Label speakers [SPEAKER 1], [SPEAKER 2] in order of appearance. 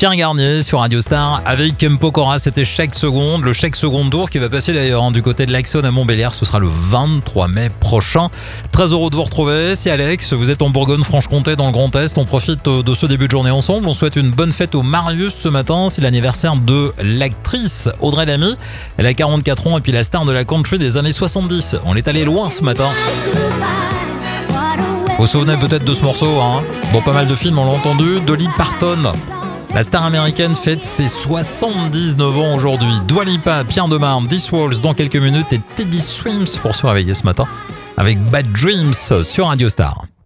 [SPEAKER 1] Pierre Garnier sur Radio Star avec Kem Pokora, c'était Chèque Seconde, le Chèque Seconde Tour qui va passer d'ailleurs du côté de l'Axonne à Montbéliard, ce sera le 23 mai prochain. Très heureux de vous retrouver, c'est Alex, vous êtes en Bourgogne-Franche-Comté dans le Grand Est, on profite de ce début de journée ensemble, on souhaite une bonne fête au Marius ce matin, c'est l'anniversaire de l'actrice Audrey Lamy, elle a 44 ans et puis la star de la country des années 70, on est allé loin ce matin. Vous vous souvenez peut-être de ce morceau, hein? Dans pas mal de films on l'a entendu, Dolly Parton. La star américaine fête ses 79 ans aujourd'hui. Dua Lipa, Pierre Demar, This Walls dans quelques minutes et Teddy Swims pour se réveiller ce matin avec Bad Dreams sur Radio Star.